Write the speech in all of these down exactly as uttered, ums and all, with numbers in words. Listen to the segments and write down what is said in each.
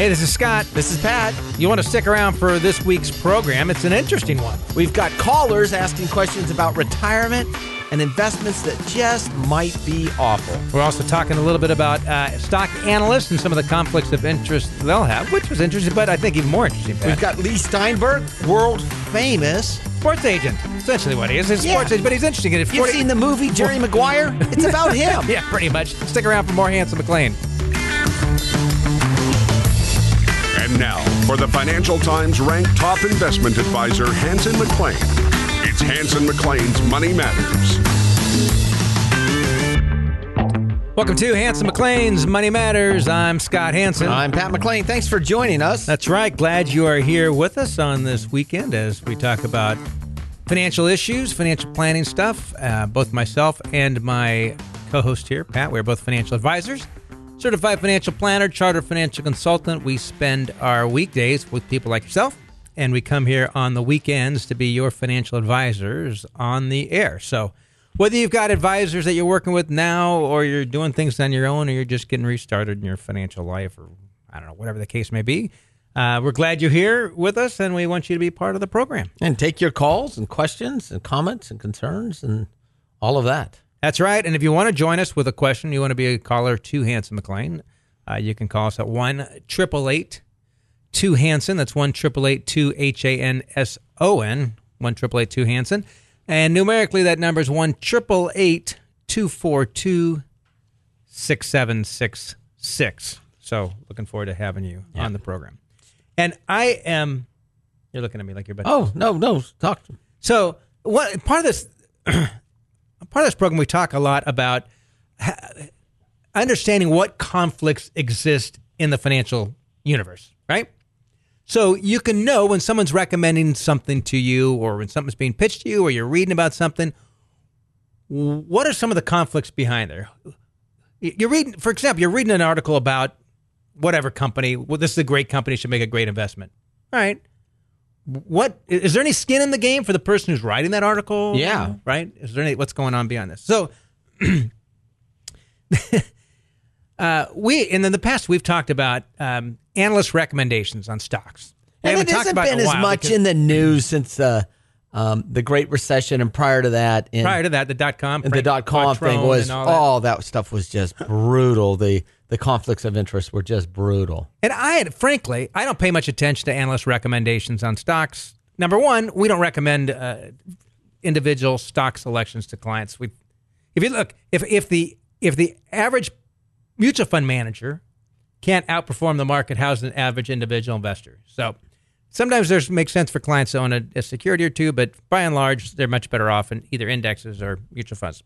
this is Scott. This is Pat. You want to stick around for this week's program? It's an interesting one. We've got callers asking questions about retirement and investments that just might be awful. We're also talking a little bit about uh, stock analysts and some of the conflicts of interest they'll have, which was interesting, but I think even more interesting, Pat. We've got Lee Steinberg, world famous sports agent. Essentially what he is. He's a Yeah. sports agent, but he's interesting. You've You've seen the movie Jerry Maguire? It's about him. Yeah, pretty much. Stick around for more Hanson McClain. And now, for the Financial Times ranked top investment advisor, Hanson McClain. It's Hanson McClain's Money Matters. Welcome to Hanson McClain's Money Matters. I'm Scott Hanson. I'm Pat McClain. Thanks for joining us. That's right. Glad you are here with us on this weekend as we talk about financial issues, financial planning stuff. Uh, both myself and my co-host here, Pat, we're both financial advisors. Certified financial planner, chartered financial consultant. We spend our weekdays with people like yourself, and we come here on the weekends to be your financial advisors on the air. So whether you've got advisors that you're working with now, or you're doing things on your own, or you're just getting restarted in your financial life, or I don't know, whatever the case may be, uh, we're glad you're here with us, and we want you to be part of the program. And take your calls and questions and comments and concerns and all of that. That's right. And if you want to join us with a question, you want to be a caller to Hanson McClain, uh, you can call us at one eight eight eight two Hanson. That's one eight eight eight two H A N S O N, one eight eight eight two Hanson. And numerically, that number is one eight eight eight two four two six seven six six. So looking forward to having you yeah. on the program. And I am, you're looking at me like you're about to. Oh, no, no, talk to me. So what part of this... Part of this program, we talk a lot about ha- understanding what conflicts exist in the financial universe, right? So you can know when someone's recommending something to you, or when something's being pitched to you, or you're reading about something, what are some of the conflicts behind there? You're reading, for example, you're reading an article about whatever company. Well, this is a great company, should make a great investment. All right. What is there any skin in the game for the person who's writing that article? Yeah. Right? Is there any what's going on beyond this? So uh, we and in the past we've talked about um, analyst recommendations on stocks. We And it hasn't been as much in the news since uh, um, the Great Recession, and prior to that, in, prior to that, the dot com, the dot com thing was all that. that stuff was just brutal. The the conflicts of interest were just brutal. And I, frankly, I don't pay much attention to analyst recommendations on stocks. Number one, we don't recommend uh, individual stock selections to clients. We, if you look, if if the if the average mutual fund manager can't outperform the market, how's an average individual investor? So sometimes there's makes sense for clients to own a, a security or two, but by and large, they're much better off in either indexes or mutual funds.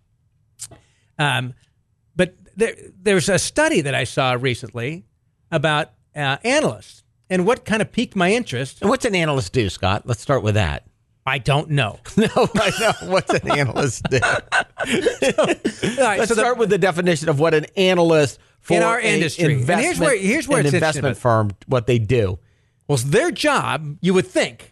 Um, but there, there's a study that I saw recently about uh, analysts and what kind of piqued my interest. And what's an analyst do, Scott? Let's start with that. I don't know. No, I know. What's an analyst do? so, all right, Let's so start the, with the definition of what an analyst for in our industry. And here's where here's where an it's investment firm, what they do. Well, it's their job, you would think.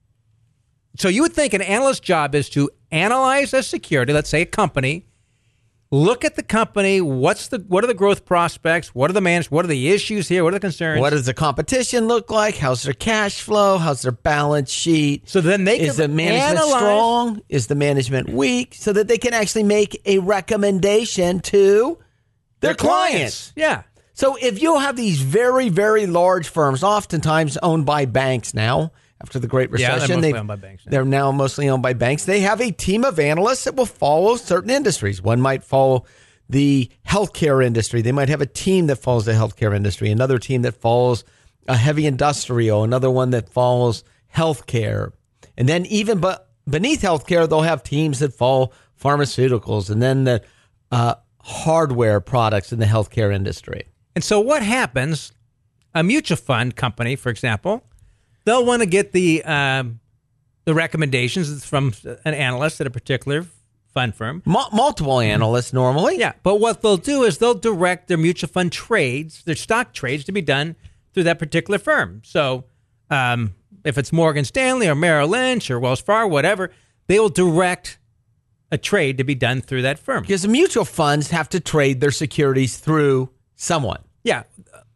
So you would think an analyst's job is to analyze a security, let's say a company, look at the company, what's the what are the growth prospects, what are the management, what are the issues here, what are the concerns? What does the competition look like? How's their cash flow? How's their balance sheet? So then they can Is the management analyze, strong? Is the management weak? So that they can actually make a recommendation to their, their clients. clients. Yeah. So if you have these very, very large firms, oftentimes owned by banks now, after the Great Recession, yeah, they're mostly owned by banks now. They're now mostly owned by banks. They have a team of analysts that will follow certain industries. One might follow the healthcare industry. They might have a team that follows the healthcare industry, another team that follows a heavy industrial, another one that follows healthcare. And then even but beneath healthcare, they'll have teams that follow pharmaceuticals, and then the uh, hardware products in the healthcare industry. And so what happens, a mutual fund company, for example, they'll want to get the um, the recommendations from an analyst at a particular fund firm. M- multiple analysts normally. Yeah, but what they'll do is they'll direct their mutual fund trades, their stock trades, to be done through that particular firm. So um, if it's Morgan Stanley or Merrill Lynch or Wells Fargo, whatever, they will direct a trade to be done through that firm. Because the mutual funds have to trade their securities through someone. Yeah.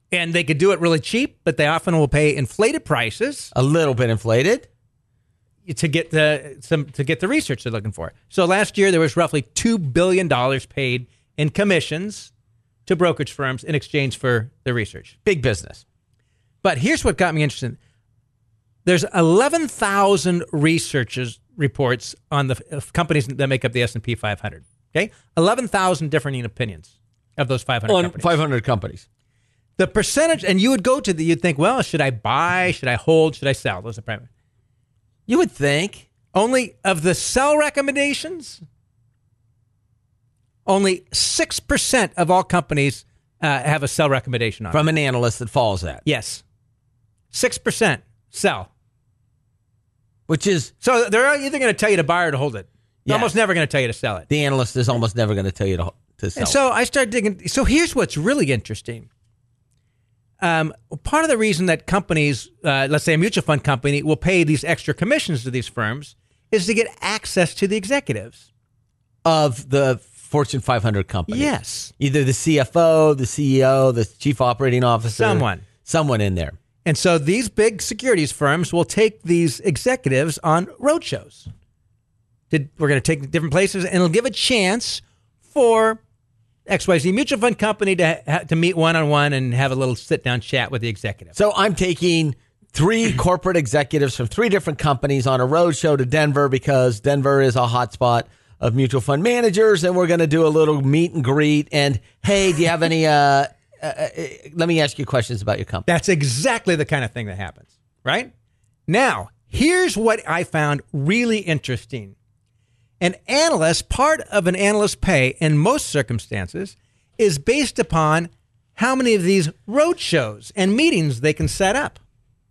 And they could do it really cheap, but they often will pay inflated prices A little bit inflated. to get the some to get the research they're looking for. So last year there was roughly two billion dollars paid in commissions to brokerage firms in exchange for the research. Big business. But here's what got me interested. There's eleven thousand researchers reports on the f- companies that make up the S and P five hundred. Okay? eleven thousand different opinions of those five hundred On companies. five hundred companies. The percentage, and you would go to the, you'd think, well, should I buy? Should I hold? Should I sell? Those are primary. You would think. Only of the sell recommendations, only six percent of all companies uh, have a sell recommendation on From it. an analyst that follows that. Yes. six percent sell. Which is, So they're either going to tell you to buy or to hold it. They're Yes. almost never going to tell you to sell it. the analyst is almost never going to tell you to, to sell. And so I started digging. So here's what's really interesting. Um, part of the reason that companies, uh, let's say a mutual fund company, will pay these extra commissions to these firms is to get access to the executives. of the Fortune five hundred company. Yes. Either the C F O, the C E O, the chief operating officer. Someone. Someone in there. And so these big securities firms will take these executives on roadshows. Did- We're going to take different places, and it'll give a chance for X Y Z mutual fund company to ha- to meet one-on-one and have a little sit-down chat with the executive. So I'm taking three corporate executives from three different companies on a road show to Denver because Denver is a hotspot of mutual fund managers, and we're going to do a little meet and greet. And hey, do you have any? Uh, uh, uh, let me ask you questions about your company. That's exactly the kind of thing that happens, right? Now, here's what I found really interesting. An analyst, part of an analyst's pay in most circumstances, is based upon how many of these roadshows and meetings they can set up.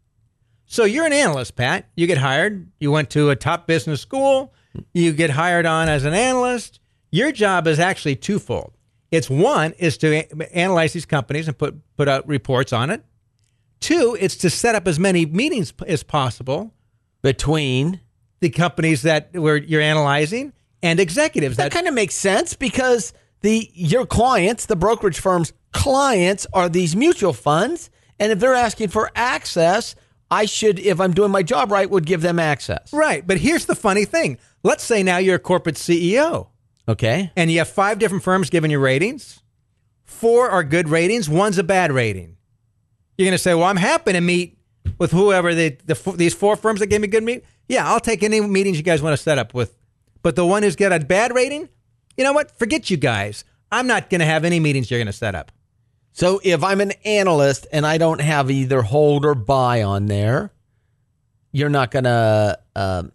So you're an analyst, Pat. You get hired. You went to a top business school. You get hired on as an analyst. Your job is actually twofold. It's one is to a- analyze these companies and put, put out reports on it. Two, it's to set up as many meetings p- as possible Between the companies that were you're analyzing and executives. that That, kind of makes sense because the your clients, the brokerage firm's clients, are these mutual funds, and if they're asking for access, I should, if I'm doing my job right, would give them access. right. But here's the funny thing. Let's say now you're a corporate C E O Okay. and you have five different firms giving you ratings. Four are good ratings. One's a bad rating. You're going to say, well, I'm happy to meet with whoever the, the f- these four firms that gave me good meet. Yeah, I'll take any meetings you guys want to set up with. But the one who's got a bad rating, you know what? Forget you guys. I'm not going to have any meetings you're going to set up. So if I'm an analyst and I don't have either hold or buy on there, you're not gonna. Um,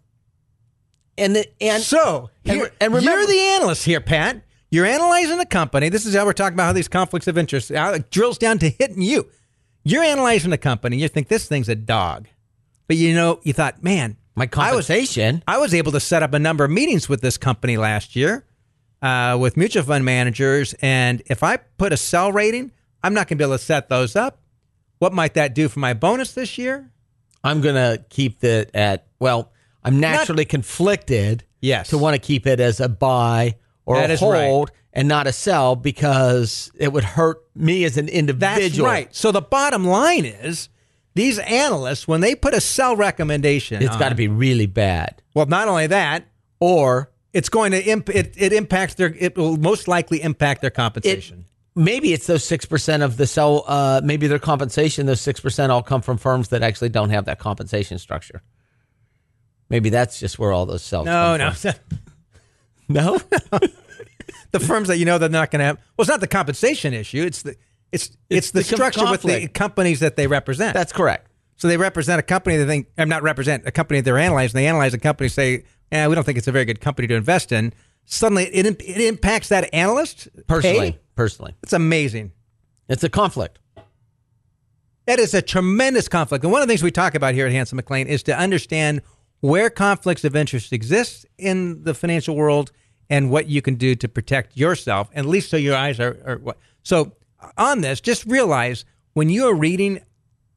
and the, and So, and, here, and remember, you're the analyst here, Pat. You're analyzing the company. This is how we're talking about how these conflicts of interest, how it drills down to hitting you. You're analyzing the company. You think this thing's a dog. But you know, you thought, man, my compensation. I was able to set up a number of meetings with this company last year uh, with mutual fund managers. And if I put a sell rating, I'm not going to be able to set those up. What might that do for my bonus this year? I'm gonna keep it at. Well, I'm naturally conflicted. Yes. To want to keep it as a buy or That a is hold and not a sell because it would hurt me as an That's individual. right. So the bottom line is these analysts, when they put a sell recommendation, It's got to on- be really bad, well, not only that, or it's going to imp- it, it impacts their it will most likely impact their compensation. maybe it's those six percent of the sell. Uh, maybe their compensation, those six percent, all come from firms that actually don't have that compensation structure. Maybe that's just where all those sells. no, come no. from. no. The firms that you know they're not going to have. Well, it's not the compensation issue. It's the it's it's, It's the, the com- structure with the conflict. companies that they represent. That's correct. So they represent a company that think I'm not represent a company that they're analyzing. They analyze a company, say, "Yeah, we don't think it's a very good company to invest in." Suddenly, it it impacts that analyst Personally, pay? personally, It's amazing. it's a conflict. That is a tremendous conflict. And one of the things we talk about here at Hanson McLean is to understand where conflicts of interest exist in the financial world and what you can do to protect yourself, at least so your eyes are, are what. So on this, just realize when you are reading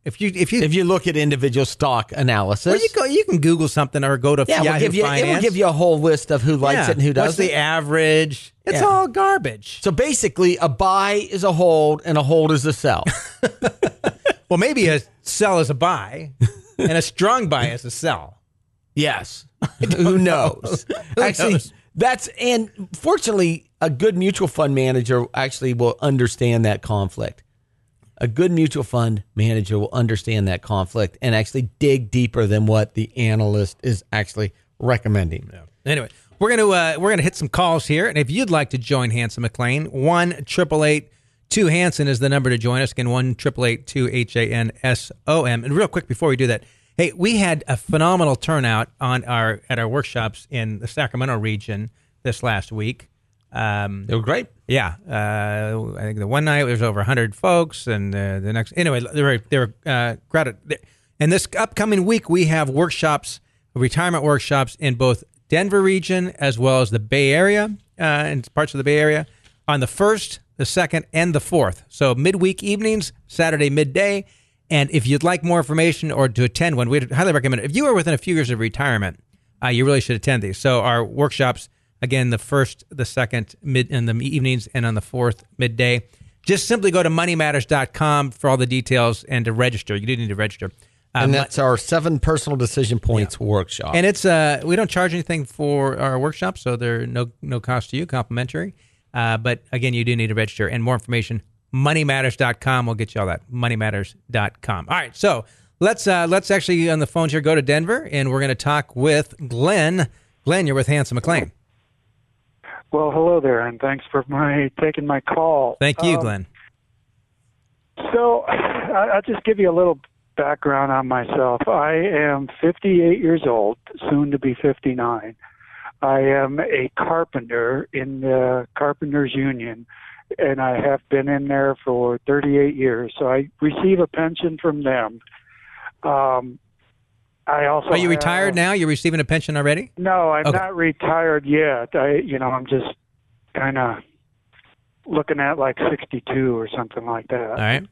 If you if you if you look at individual stock analysis, well, you go you can Google something or go to yeah, Yahoo we'll give you, Finance. it will give you a whole list of who likes Yeah. it and who doesn't. What's the average? It's Yeah. all garbage. So basically, a buy is a hold and a hold is a sell. Well, maybe a sell is a buy and a strong buy is a sell. Yes. Who knows? Who Actually, knows? that's, and fortunately, a good mutual fund manager actually will understand that conflict. A good mutual fund manager will understand that conflict and actually dig deeper than what the analyst is actually recommending. Yeah. Anyway, we're gonna uh, we're gonna hit some calls here, and if you'd like to join Hanson McClain, one triple eight two Hanson is the number to join us. Again, one triple eight two H A N S O M. And real quick before we do that, hey, we had a phenomenal turnout on our at our workshops in the Sacramento region this last week. Um, They were great. Yeah, uh, I think the one night there was over one hundred folks, and uh, the next anyway they were they were uh, crowded. And this upcoming week we have workshops, retirement workshops in both Denver region as well as the Bay Area uh, and parts of the Bay Area on the first, the second, and the fourth. So midweek evenings, Saturday midday. And if you'd like more information or to attend one, we'd highly recommend it. If you are within a few years of retirement, uh, you really should attend these. So our workshops. Again, the first, the second, mid in the evenings, and on the fourth, midday. Just simply go to money matters dot com for all the details and to register. You do need to register. Um, And that's our seven personal decision points Yeah. workshop. And it's uh, we don't charge anything for our workshops, so they're no no cost to you, complimentary. Uh, but again, you do need to register. And more information, money matters dot com will get you all that. money matters dot com. All right, so let's uh, let's actually on the phones here go to Denver, and we're going to talk with Glenn. Glenn, you're with Hanson McClain. Well, hello there, and thanks for my taking my call. Thank you, Um, Glenn. So, I- I'll just give you a little background on myself. I am fifty-eight years old, soon to be fifty-nine. I am a carpenter in the Carpenters Union, and I have been in there for thirty-eight years. So I receive a pension from them. Um, I also Are you have- retired now? You're receiving a pension already? No, I'm Okay. not retired yet. I, you know, I'm just kind of looking at like sixty-two or something like that. All right.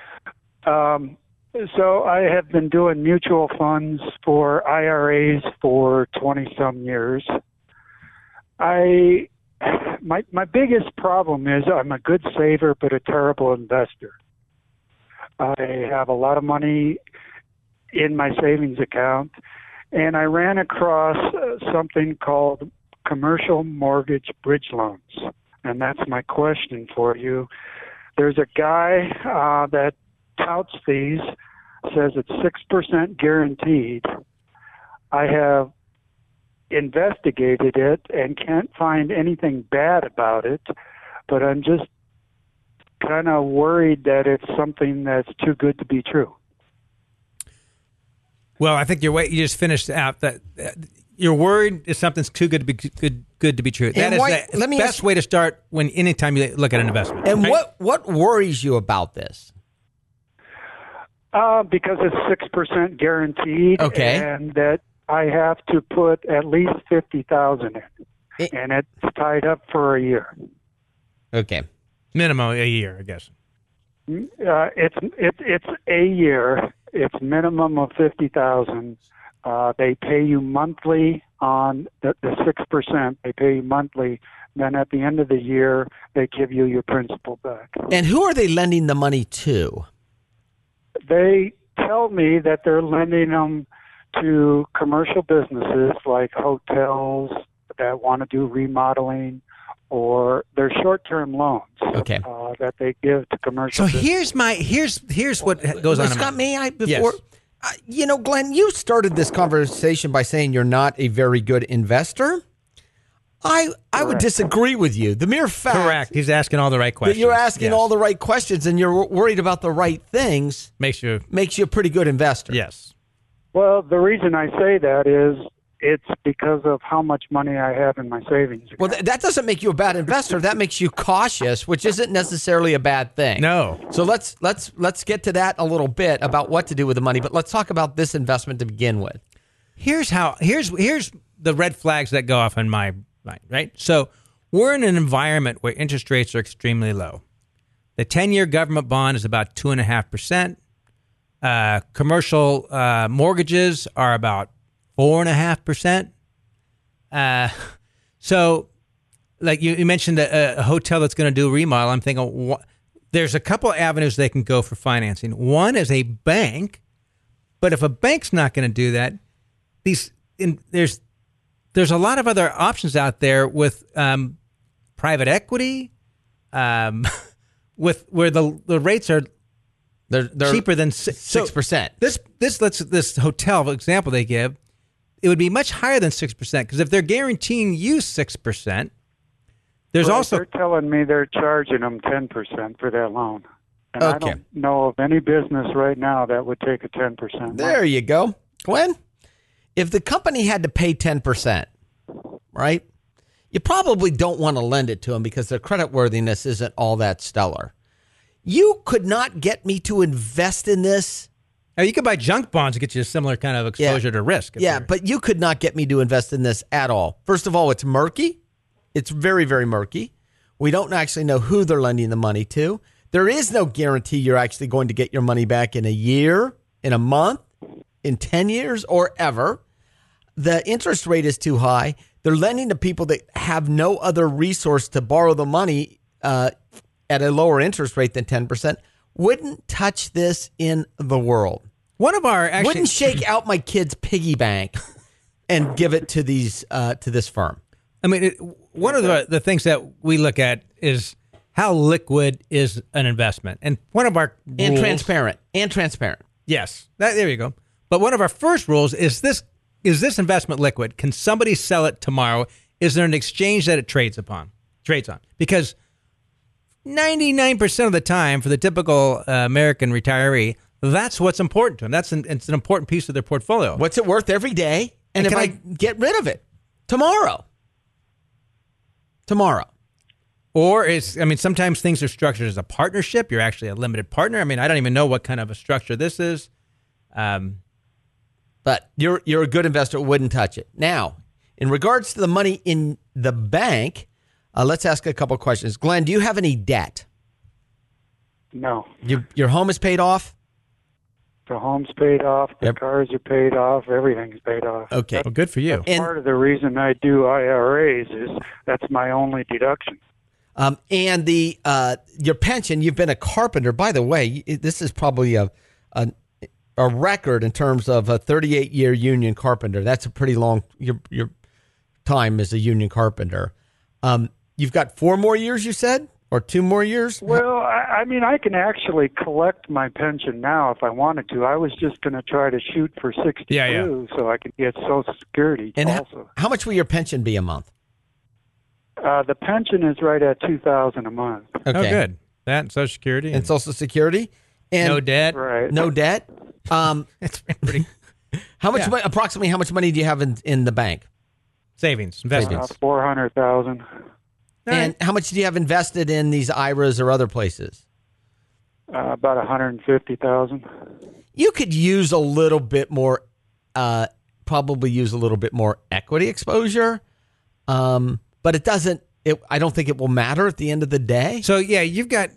Um, so I have been doing mutual funds for I R As for twenty some years. I, my my biggest problem is I'm a good saver but a terrible investor. I have a lot of money in my savings account, and I ran across uh, something called commercial mortgage bridge loans, and that's my question for you. There's a guy uh, that touts these, says it's six percent guaranteed. I have investigated it and can't find anything bad about it, but I'm just kind of worried that it's something that's too good to be true. Well, I think you're wait. You just finished out that uh, you're worried if something's too good to be good good to be true. That is why- the let me best ask- way to start when anytime you look at an investment. And right? what, what worries you about this? Uh, because it's six percent guaranteed, Okay. and that I have to put at least fifty thousand in, It- and it's tied up for a year. Okay. minimum a year, I guess. Uh, it's it, it's a year. It's minimum of fifty thousand. Uh, they pay you monthly on the, the six percent. They pay you monthly. Then at the end of the year, they give you your principal back. And who are they lending the money to? They tell me that they're lending them to commercial businesses like hotels that want to do remodeling, or they're short-term loans. Okay. Uh, that they give to commercial. So businesses. here's my here's here's what goes on. in Scott, my- may I before? Yes. Uh, you know, Glenn, you started this conversation by saying you're not a very good investor. I I would Correct. disagree with you. The mere fact Correct. He's asking all the right that questions. you're asking Yes. all the right questions and you're worried about the right things makes you makes you a pretty good investor. yes. Well, the reason I say that is it's because of how much money I have in my savings account. Well, th- that doesn't make you a bad investor. That makes you cautious, which isn't necessarily a bad thing. No. So let's let's let's get to that a little bit about what to do with the money. But let's talk about this investment to begin with. Here's how here's here's the red flags that go off in my mind, right? So we're in an environment where interest rates are extremely low. The ten-year government bond is about two and a half percent. Uh, commercial uh, mortgages are about four and a half percent. Uh, so, like you, you mentioned a, a hotel that's going to do a remodel. I'm thinking wh- there's a couple of avenues they can go for financing. One is a bank, but if a bank's not going to do that, these in, there's there's a lot of other options out there with um, private equity, um, with where the the rates are. They're, they're cheaper than six percent. This this let's this hotel example they give, it would be much higher than six percent because if they're guaranteeing you six percent, there's right, also they're telling me they're charging them ten percent for that loan, and okay. I don't know of any business right now that would take a ten percent. There you go, Glenn. If the company had to pay ten percent, right, you probably don't want to lend it to them because their creditworthiness isn't all that stellar. You could not get me to invest in this. Now, you could buy junk bonds to get you a similar kind of exposure yeah. to risk. Yeah, but you could not get me to invest in this at all. First of all, it's murky. It's very, very murky. We don't actually know who they're lending the money to. There is no guarantee you're actually going to get your money back in a year, in a month, in ten years, or ever. The interest rate is too high. They're lending to people that have no other resource to borrow the money uh at a lower interest rate than ten percent, wouldn't touch this in the world. One of our actually wouldn't shake out my kid's piggy bank and give it to these uh, to this firm. I mean, it, one of the, the things that we look at is how liquid is an investment. And one of our And rules, transparent. And transparent. Yes, that, there you go. But one of our first rules is this, is this investment liquid? Can somebody sell it tomorrow? Is there an exchange that it trades upon? Trades on? Because ninety-nine percent of the time for the typical uh, American retiree, that's what's important to them. That's an, it's an important piece of their portfolio. What's it worth every day? And, And if I, I- get rid of it tomorrow, tomorrow. Or it's, I mean, sometimes things are structured as a partnership. You're actually a limited partner. I mean, I don't even know what kind of a structure this is. Um, But you're you're a good investor, wouldn't touch it. Now, in regards to the money in the bank, uh, let's ask a couple of questions. Glenn, do you have any debt? No. Your your home is paid off? The home's paid off. The Yep. cars are paid off. Everything's paid off. Okay. well, good for you. And- Part of the reason I do I R As is that's my only deduction. Um, and the uh, your pension, you've been a carpenter. By the way, this is probably a, a a record in terms of a thirty-eight year union carpenter. That's a pretty long your your time as a union carpenter. Um, you've got four more years, you said, or two more years? Well, I, I mean, I can actually collect my pension now if I wanted to. I was just going to try to shoot for sixty-two Yeah, yeah. so I could get Social Security And also. how, how much will your pension be a month? Uh, the pension is right at two thousand a month. Oh, good. That and Social Security. And And Social Security, and no debt. Right. no debt. Um, It's been pretty how much? Yeah. mon- Approximately how much money do you have in, in the bank? savings, Uh, investments. four hundred thousand. All And right. how much do you have invested in these I R As or other places? Uh, about one hundred fifty thousand. You could use a little bit more, uh, probably use a little bit more equity exposure, um, but it doesn't. It, I don't think it will matter at the end of the day. So yeah, you've got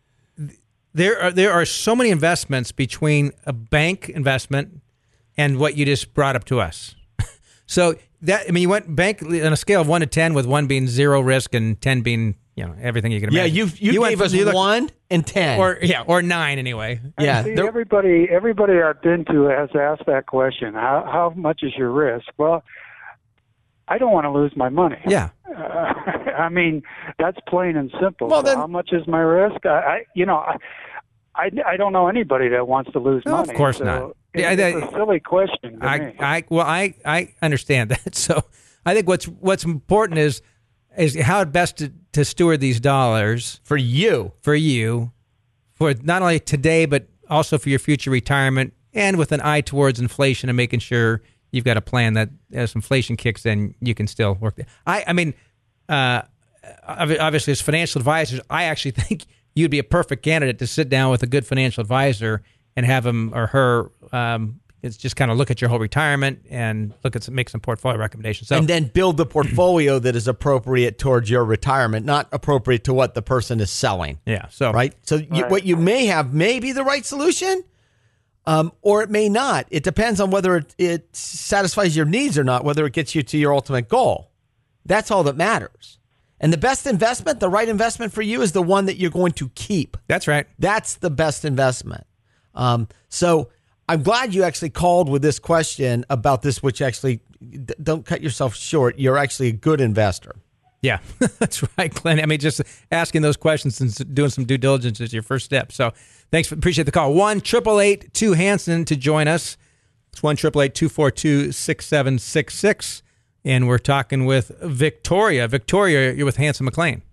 there are there are so many investments between a bank investment and what you just brought up to us. So that I mean, you went bank on a scale of one to ten, with one being zero risk and ten being you know everything you can Yeah, imagine. you you, went gave from- us you looked- one and ten. or yeah, or nine anyway. yeah, See, there- everybody, everybody I've been to has asked that question. How, how much is your risk? Well, I don't want to lose my money. Yeah. Uh, I mean, that's plain and simple. Well, So then- how much is my risk? I, I you know, I, I, I don't know anybody that wants to lose No, of money. course so not. it- Yeah, it's that- a silly question to I, me. I well I, I understand that. So I think what's what's important is is how best to, to steward these dollars for you. for you, for not only today but also for your future retirement, and with an eye towards inflation and making sure you've got a plan that as inflation kicks in, you can still work there. I I mean, uh, obvi- obviously as financial advisors, I actually think you'd be a perfect candidate to sit down with a good financial advisor and have him or her um, it's just kind of look at your whole retirement and look at some, make some portfolio recommendations. So And then build the portfolio that is appropriate towards your retirement, not appropriate to what the person is selling. yeah, so Right? So you, Right. what you may have may be the right solution, Um, or it may not. It depends on whether it, it satisfies your needs or not, whether it gets you to your ultimate goal. That's all that matters. And the best investment, the right investment for you is the one that you're going to keep. That's right. That's the best investment. Um, so I'm glad you actually called with this question about this, which actually, d- don't cut yourself short. You're actually a good investor. Yeah, that's right, Glenn. I mean, just asking those questions and doing some due diligence is your first step. So thanks. For, appreciate the call. one eight eight eight two Hanson to join us. It's one eight eight eight two four two six seven six six. And we're talking with Victoria. Victoria, you're with Hanson McClain.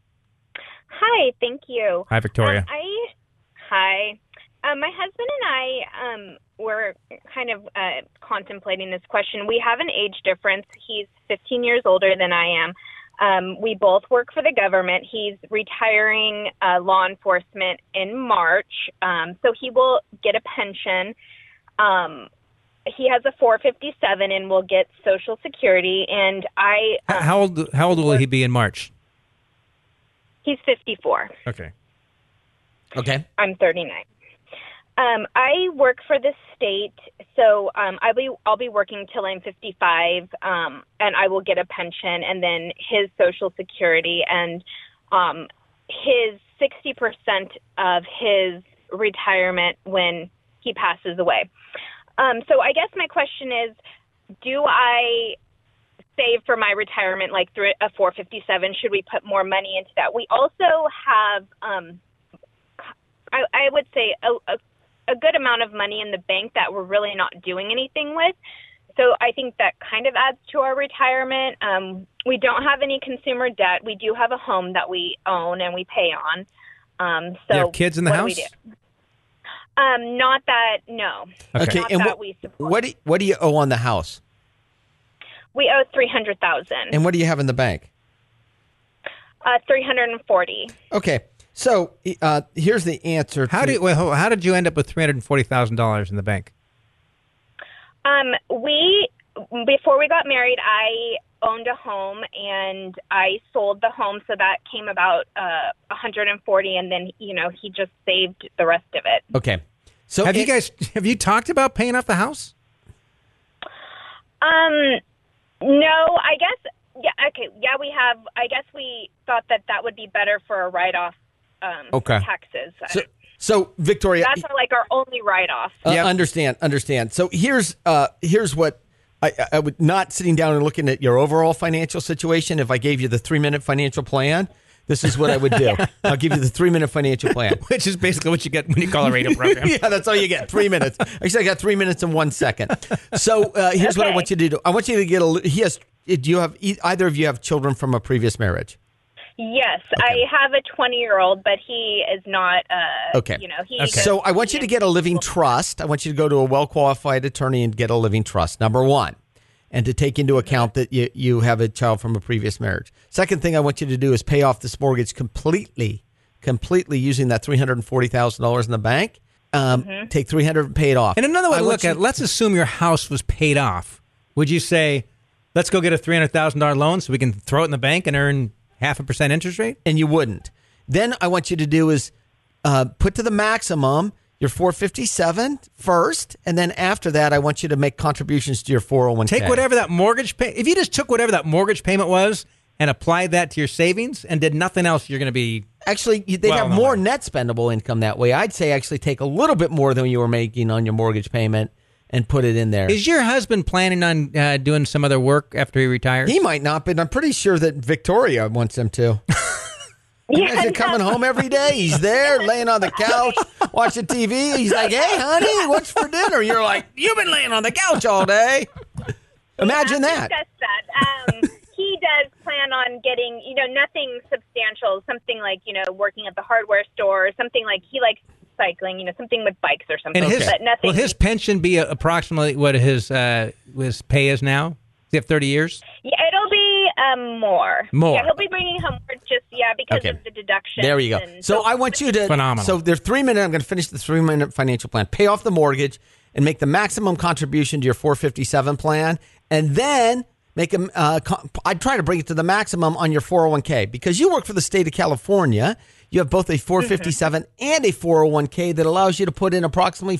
Hi, thank you. Hi, Victoria. Um, I Hi. Um, my husband and I um, were kind of uh, contemplating this question. We have an age difference. He's fifteen years older than I am. Um, we both work for the government. He's retiring uh, law enforcement in March, um, so he will get a pension. Um, he has a four fifty-seven and will get Social Security. And I um, how old how old will he be in March? He's fifty-four. Okay. Okay. I'm thirty-nine. Um, I work for the state, so um, I'll be I'll be working till I'm fifty-five, um, and I will get a pension, and then his Social Security, and um, his sixty percent of his retirement when he passes away. Um, so I guess my question is, do I save for my retirement like through a four fifty-seven? Should we put more money into that? We also have, um, I, I would say, a, a a good amount of money in the bank that we're really not doing anything with. So I think that kind of adds to our retirement. Um, we don't have any consumer debt. We do have a home that we own and we pay on. Um, so you have kids in the what house? Do we do? Um, not that, no. Okay. Not And that what, we support. what, do you, what do you owe on the house? We owe three hundred thousand dollars. And what do you have in the bank? Uh, three hundred forty. Okay. So uh, here's the answer. How to, did well, how did you end up with three hundred forty thousand dollars in the bank? Um, we before we got married, I owned a home and I sold the home, so that came about uh, one hundred forty, and then you know he just saved the rest of it. Okay. So have it, you guys have you talked about paying off the house? Um, no, I guess yeah. Okay, yeah, we have. I guess we thought that that would be better for a write-off. Um, Okay. Taxes. So, so Victoria, That's our, like our only write-off. uh, Yep. understand, understand. So here's uh, here's what I, I would not sitting down and looking at your overall financial situation. If I gave you the three minute financial plan, this is what I would do. I'll give you the three minute financial plan. Which is basically what you get when you call a radio program. Yeah, that's all you get. Three minutes. Actually, I got three minutes and one second. So uh, here's what I Okay. want you to do. I want you to get a. He has. Do you have either of you have children from a previous marriage? Yes, I have a twenty-year-old, but he is not. Uh, Okay. You know, he. Okay. does- So I want you to get a living trust. I want you to go to a well-qualified attorney and get a living trust, number one, and to take into account that you, you have a child from a previous marriage. Second thing I want you to do is pay off this mortgage completely, completely using that three hundred forty thousand dollars in the bank. Um, Take three hundred dollars and pay it off. And another way I to want look you- at it, let's assume your house was paid off. Would you say, let's go get a three hundred thousand dollars loan so we can throw it in the bank and earn half a percent interest rate? And you wouldn't. Then I want you to do is uh, put to the maximum your four fifty-seven first, and then after that, I want you to make contributions to your four oh one k. Take whatever that mortgage pay. If you just took whatever that mortgage payment was and applied that to your savings and did nothing else, you're going to be. Actually, you- they'd Well, have no more way. net spendable income that way. I'd say actually take a little bit more than you were making on your mortgage payment and put it in there. Is your husband planning on uh, doing some other work after he retires? He might not, but I'm pretty sure that Victoria wants him to. Yeah, Imagine coming home every day. He's there, laying on the couch, watching T V. He's like, "Hey, honey, what's for dinner?" You're like, "You've been laying on the couch all day." Imagine Yeah, that. He does that. Um, he does plan on getting, you know, nothing substantial, something like, you know, working at the hardware store, or something like he likes cycling, you know, something with bikes or something. And his, But nothing. will his pension be approximately what his uh, his pay is now? Does he have thirty years? Yeah, it'll be um, more. More. Yeah, he'll be bringing home more just, yeah, because Okay. of the deduction. There you go. And So I want you to Phenomenal. So there's three minute. I'm going to finish the three minute financial plan. Pay off the mortgage and make the maximum contribution to your four fifty-seven plan, and then make them. Uh, I'd try to bring it to the maximum on your four oh one k because you work for the state of California. You have both a four fifty-seven mm-hmm. and a four oh one k that allows you to put in approximately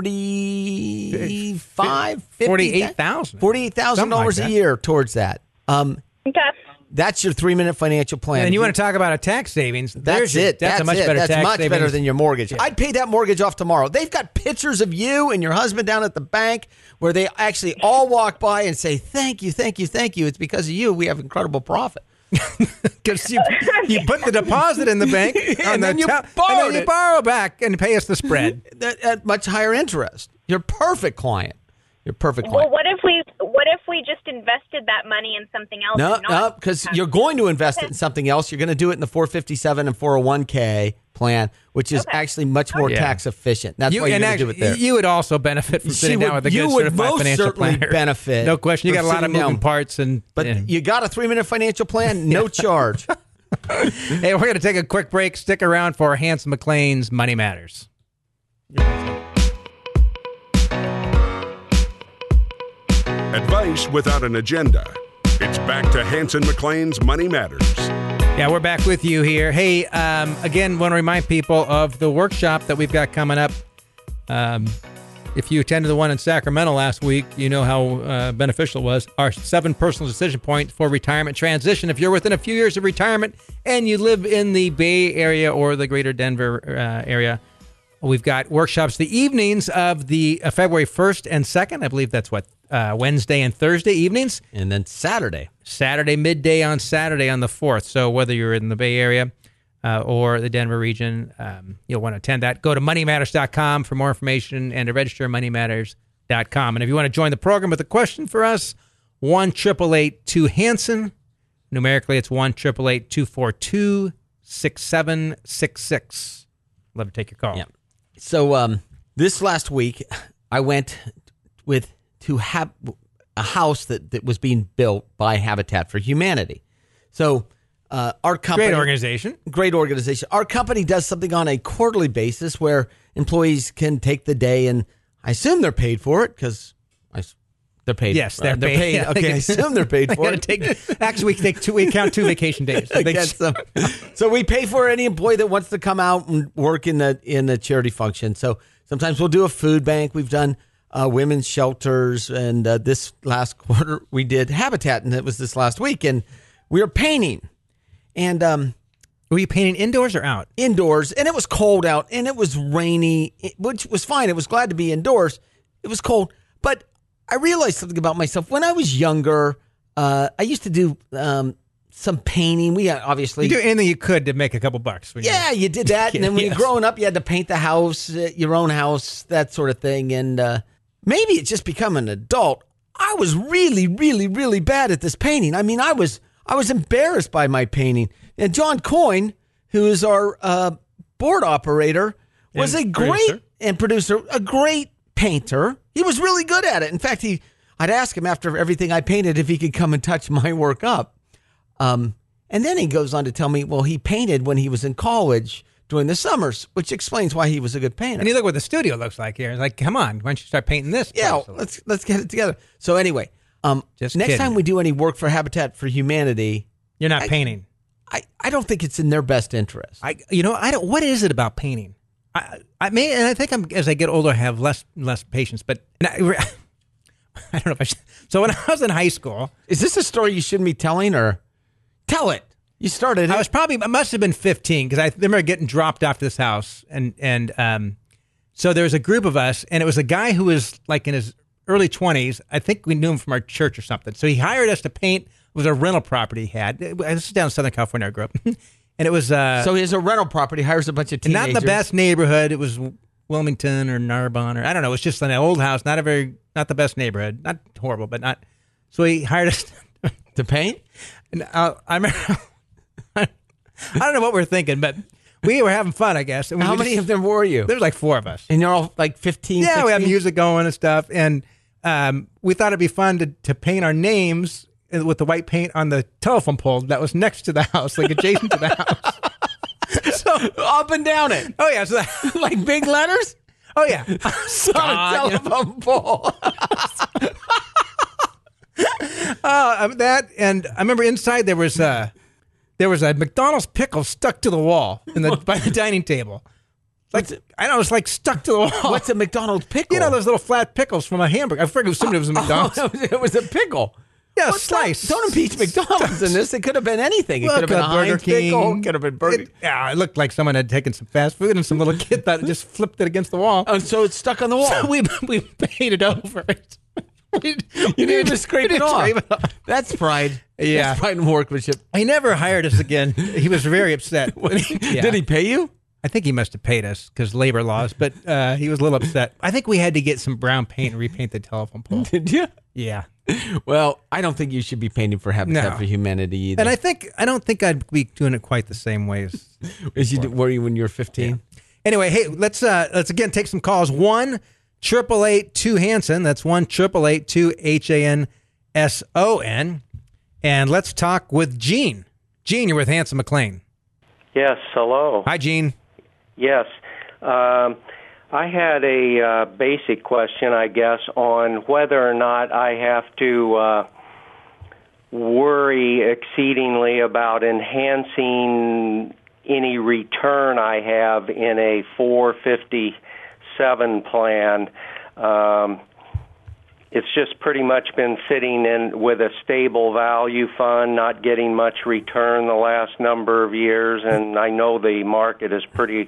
forty-five, forty-eight thousand, forty-eight thousand dollars a year towards that. Um, okay. That's your three-minute financial plan. And you want to talk about a tax savings? That's your, it. That's, that's a much it. better that's tax much savings. better than your mortgage. Yeah. I'd pay that mortgage off tomorrow. They've got pictures of you and your husband down at the bank where they actually all walk by and say, thank you, thank you, thank you. It's because of you we have incredible profit. Because you, you put the deposit in the bank and the then you ta- borrow and then you borrow back and pay us the spread. At, at much higher interest. You're a perfect client. You're a perfect Well, client. what if we what if we just invested that money in something else? No, and not no, because you're going to invest it in something else. You're going to do it in the four fifty-seven and four oh one k plan, which is Okay. actually much more Yeah. tax efficient. That's You, why you're and going to do actually, it there. you would also benefit from She sitting down would- with a you good would certified most financial certainly planner. benefit No question. You from got a lot of sitting moving down. parts, and But yeah. you got a three-minute financial plan, no charge. Hey, we're going to take a quick break. Stick around for Hanson McClain's Money Matters. Advice without an agenda. It's back to Hanson McClain's Money Matters. Yeah, we're back with you here. Hey, um, again, want to remind people of the workshop that we've got coming up. Um, if you attended the one in Sacramento last week, you know how uh, beneficial it was. Our seven personal decision points for retirement transition. If you're within a few years of retirement and you live in the Bay Area or the greater Denver uh, area, we've got workshops the evenings of the uh, February first and second. I believe that's what, uh, Wednesday and Thursday evenings. And then Saturday. Saturday, midday on Saturday on the fourth. So whether you're in the Bay Area uh, or the Denver region, um, you'll want to attend that. Go to money matters dot com for more information and to register money matters dot com. And if you want to join the program with a question for us, one eight eight eight two Hanson. Numerically, it's one eight eight eight two four two six seven six six. Love to take your call. Yeah. So um, this last week, I went with to have a house that, that was being built by Habitat for Humanity. So uh, our company, Great organization. great organization. Our company does something on a quarterly basis where employees can take the day, and I assume they're paid for it because they're paid. Yes, right? they're paid. Yeah, okay, they I assume they're paid They for gotta it. take, actually, we take two. We count two vacation days. So they- Against them. So we pay for any employee that wants to come out and work in the in the charity function. So sometimes we'll do a food bank. We've done uh, women's shelters, and uh, this last quarter we did Habitat, and it was this last week, and we were painting, and um, Were you painting indoors or out? indoors, and it was cold out, and it was rainy, which was fine. It was glad to be indoors. It was cold, but I realized something about myself. When I was younger, uh, I used to do um, some painting. We obviously You do anything you could to make a couple bucks. when you're- yeah, you did that, and then when Yes. you're growing up, you had to paint the house, uh, your own house, that sort of thing. And uh, maybe it's just become an adult. I was really, really, really bad at this painting. I mean, I was I was embarrassed by my painting. And John Coyne, who is our uh, board operator, was And a great producer. and producer, a great painter. He was really good at it. In fact, he I'd ask him after everything I painted if he could come and touch my work up. Um, and then he goes on to tell me, well, he painted when he was in college during the summers, which explains why he was a good painter. And you look what the studio looks like here. It's like, come on, why don't you start painting this? yeah, place? let's let's get it together. So anyway, um, Just next kidding. time we do any work for Habitat for Humanity, You're not painting. I, I don't think it's in their best interest. I, you know, I don't. What is it about painting? I, I may, and I think I'm as I get older, I have less less patience. But and I, I don't know if I should. So when I was in high school, Is this a story you shouldn't be telling, or tell it? You started I it. was probably I must have been fifteen because I remember getting dropped off this house, and and um, so there was a group of us, and it was a guy who was like in his early twenties. I think we knew him from our church or something. So he hired us to paint. It was a rental property he had. This is down in Southern California. I grew up, and it was uh, So he has a rental property, hires a bunch of not teenagers. in the best neighborhood. It was Wilmington or Narbonne or I don't know. It was just an old house, not a very not the best neighborhood, not horrible, but not. So he hired us. to paint. And uh, I remember. I don't know what we were thinking, but we were having fun, I guess. And we How just- many of them were you? There was like four of us. And you're all like fifteen, Yeah, we had sixteen? music going and stuff, and um, we thought it'd be fun to, to paint our names with the white paint on the telephone pole that was next to the house, like adjacent to the house. So up and down it. Oh yeah, so that, Like big letters? oh yeah, On a God, you know. telephone pole. Uh, that and I remember inside there was a there was a McDonald's pickle stuck to the wall in the by the dining table. Like I don't know, it's like stuck to the wall. What's a McDonald's pickle? You know those little flat pickles from a hamburger. I forgot assumed it was a McDonald's. Oh, it was a pickle. Yeah, Well, slice. Don't, don't impeach McDonald's in this. It could have been anything. It Well, could have been a Burger Heinz King. pickle. It could have been Burger. It, yeah, it looked like someone had taken some fast food and some little kid thought it just flipped it against the wall. Oh, so it's stuck on the wall. So we we painted over it. We, you didn't even scrape we it didn't off. scrape it off. That's pride. Yeah. That's pride and workmanship. He never hired us again. He was very upset. Yeah. Did he pay you? I think he must have paid us because labor laws, but uh, he was a little upset. I think we had to get some brown paint and repaint the telephone pole. Did you? Yeah. Well, I don't think you should be painting for Habitat No. for Humanity either. And I think, I don't think I'd be doing it quite the same way as. As you did, were you when you were fifteen? Anyway, hey, let's uh, let's again take some calls. One triple eight two Hanson. That's one triple eight two H A N S O N. And let's talk with Gene. Gene, you're with Hanson McClain. Yes, hello. Hi, Gene. Yes. Um, I had a uh, basic question, I guess, on whether or not I have to uh, worry exceedingly about enhancing any return I have in a four fifty-seven plan. Um, it's just pretty much been sitting in with a stable value fund, not getting much return the last number of years, and I know the market is pretty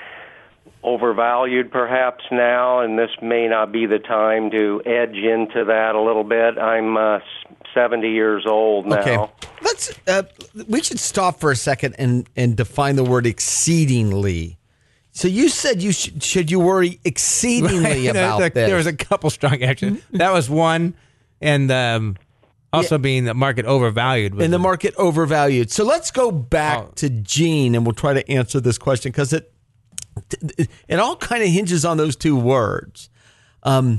overvalued perhaps now, and this may not be the time to edge into that a little bit. I'm uh, seventy years old now. Okay. Let's. Uh, we should stop for a second and, and define the word exceedingly. So you said you should, should you worry exceedingly Right. about there, this? there was a couple strong actions. That was one, and um, also Yeah. being the market overvalued. was and the a- market overvalued. So let's go back Oh. to Gene, and we'll try to answer this question because it it all kind of hinges on those two words. Um,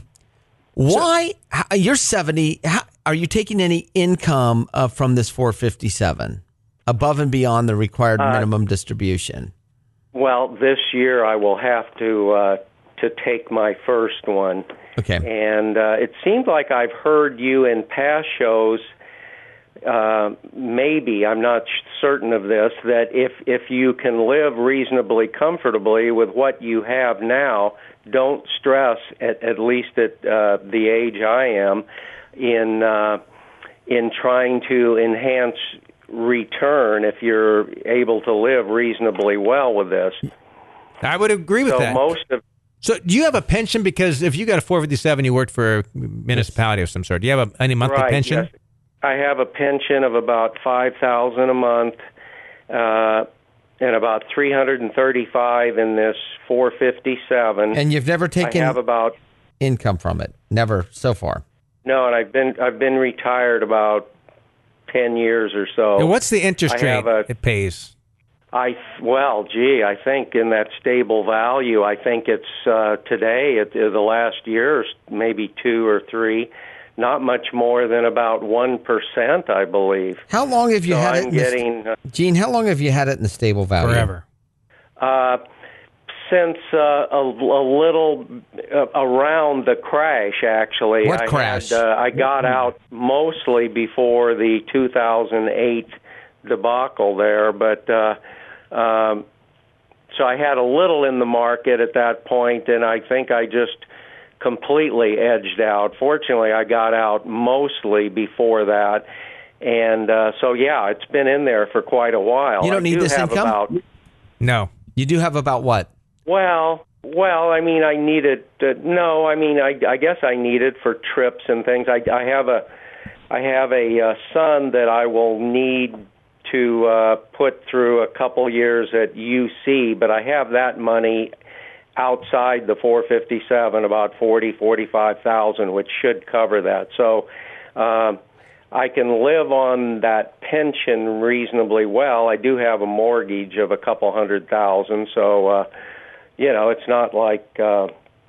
why how, you're seventy? How, are you taking any income uh, from this four fifty-seven above and beyond the required Uh, minimum distribution? Well, this year I will have to uh, to take my first one. Okay. And uh, it seems like I've heard you in past shows, uh, maybe, I'm not certain of this, that if, if you can live reasonably comfortably with what you have now, don't stress, at, at least at uh, the age I am, in uh, in trying to enhance return if you're able to live reasonably well with this. I would agree with So that. most of So do you have a pension? Because if you got a four fifty-seven, you worked for a municipality of some sort. Do you have a, any monthly right, pension? yes. I have a pension of about five thousand a month, uh, and about three hundred and thirty-five in this four fifty-seven. And you've never I taken have about income from it? Never so far. no, and I've been I've been retired about ten years or so. And what's the interest I rate have a- it pays? I well, gee, I think in that stable value, I think it's uh, today, it, the last year, maybe two or three, not much more than about one percent, I believe. How long have you So had it? I'm in the- getting uh, Gene, how long have you had it in the stable value? Forever. uh, since uh, a, a little uh, around the crash. Actually, What I crash? Had, uh, I got out mostly before the two thousand eight debacle there, but. Uh, Um, so I had a little in the market at that point, and I think I just completely edged out. Fortunately, I got out mostly before that, and uh, so yeah, it's been in there for quite a while. You don't I need do this have income? About, No. You do have about what? well, well, I mean, I need it. Uh, no, I mean, I, I guess I need it for trips and things. I, I have a, I have a uh, son that I will need to uh, put through a couple years at U C, but I have that money outside the four fifty-seven, about forty, forty-five thousand, which should cover that. So um, I can live on that pension reasonably well. I do have a mortgage of a couple hundred thousand, so uh, you know it's not like uh,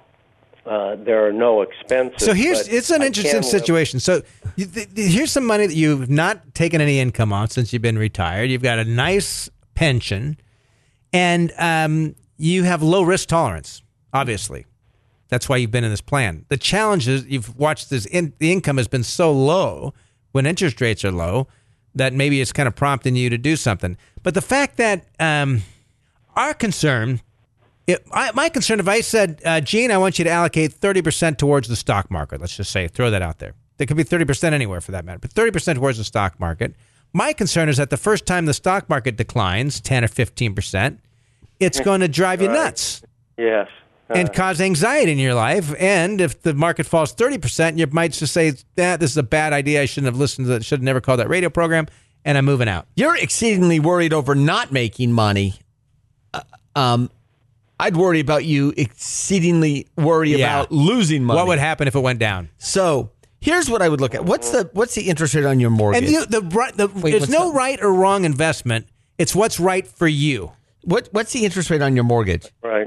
uh, there are no expenses. So here's but it's an I interesting can live- situation. So you, th- th- here's some money that you've not taken any income on since you've been retired. You've got a nice pension, and um, you have low risk tolerance. Obviously, that's why you've been in this plan. The challenge is you've watched this. In, the income has been so low when interest rates are low, that maybe it's kind of prompting you to do something. But the fact that um, our concern, it, I, my concern, if I said, uh, Gene, I want you to allocate thirty percent towards the stock market, let's just say, throw that out there. There could be thirty percent anywhere for that matter, but thirty percent towards the stock market. My concern is that the first time the stock market declines ten or fifteen percent, it's going to drive you nuts. Yes. Uh, And cause anxiety in your life. And if the market falls thirty percent, you might just say, "That this is a bad idea. I shouldn't have listened to that. Should have never called that radio program." And I'm moving out. You're exceedingly worried over not making money. Uh, um, I'd worry about you exceedingly worry Yeah. about losing money. What would happen if it went down? So here's what I would look at. What's the what's the interest rate on your mortgage? And you, the, right- the, Wait, there's what's no that? right or wrong investment. It's what's right for you. What what's the interest rate on your mortgage? Right.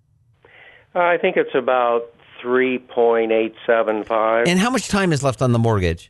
I think it's about three point eight seven five. And how much time is left on the mortgage?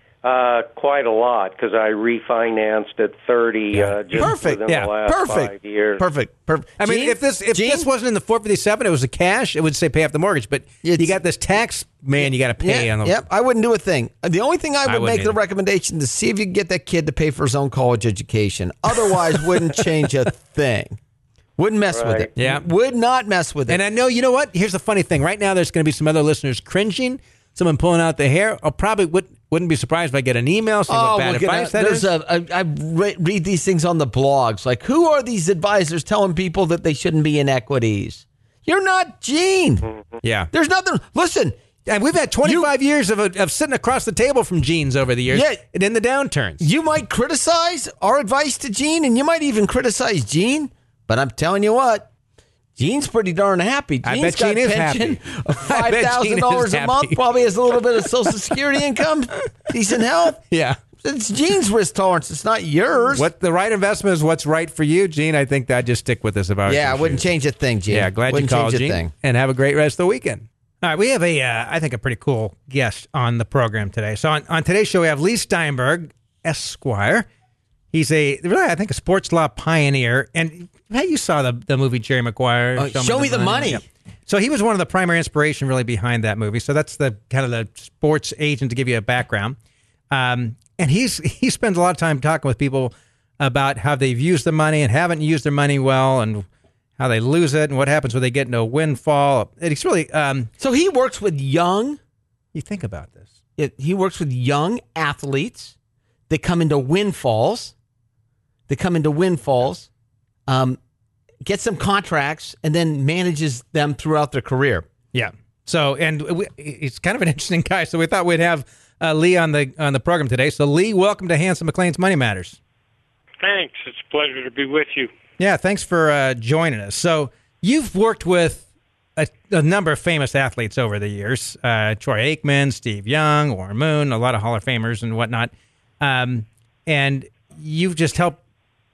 Uh, quite a lot because I refinanced at thirty uh, just Perfect. within Yeah. the last Perfect. five years. Perfect. Perfect. I mean, Gene? if this if Gene? this wasn't in the four fifty-seven, it was a cash, it would say pay off the mortgage. But It's- you got this tax man you got to pay Yeah, on the. yep, I wouldn't do a thing. The only thing I would I wouldn't make the either. recommendation to see if you can get that kid to pay for his own college education. Otherwise, wouldn't change a thing. Wouldn't mess with Right. it. Yeah. Would not mess with it. And I know, you know what? Here's the funny thing. Right now, there's going to be some other listeners cringing, someone pulling out the hair. I'll probably would, wouldn't be surprised if I get an email saying what bad look at advice that. that There's is. a, a, I re- read these things on the blogs. Like, who are these advisors telling people that they shouldn't be in equities? You're not Gene. yeah. There's nothing. Listen, And we've had twenty-five years of, of sitting across the table from Gene's over the years Yeah. and in the downturns. you might criticize our advice to Gene, and you might even criticize Gene. But I'm telling you what, Gene's pretty darn happy. Gene's I bet got Gene is pension happy. of I five bet thousand Gene dollars is a month. happy. Probably has a little bit of Social Security income, decent health. Yeah. It's Gene's risk tolerance. It's not yours. What the right investment is what's right for you, Gene. I think that just stick with us if I was Yeah, I your wouldn't shoes. change a thing, Gene. Yeah, glad wouldn't you called, change a Gene. thing. And have a great rest of the weekend. All right, we have a, uh, I think, a pretty cool guest on the program today. So on, on today's show, we have Lee Steinberg, Esquire. He's a, really, I think, a sports law pioneer. And hey, you saw the, the movie Jerry Maguire. Oh, Show Me the Money. Yeah. So he was one of the primary inspiration really behind that movie. So that's the kind of the sports agent to give you a background. Um, and he's he spends a lot of time talking with people about how they've used the money and haven't used their money well, and how they lose it, and what happens when they get into a windfall. It's really, um, So he works with young. you think about this. It, he works with young athletes. They come into windfalls. They come into windfalls. Um, gets some contracts and then manages them throughout their career. Yeah. So, and we, he's kind of an interesting guy. So we thought we'd have uh, Lee on the on the program today. So Lee, welcome to Hanson McLean's Money Matters. Thanks. It's a pleasure to be with you. Yeah, thanks for uh, joining us. So you've worked with a, a number of famous athletes over the years: uh, Troy Aikman, Steve Young, Warren Moon, a lot of Hall of Famers and whatnot. Um, and you've just helped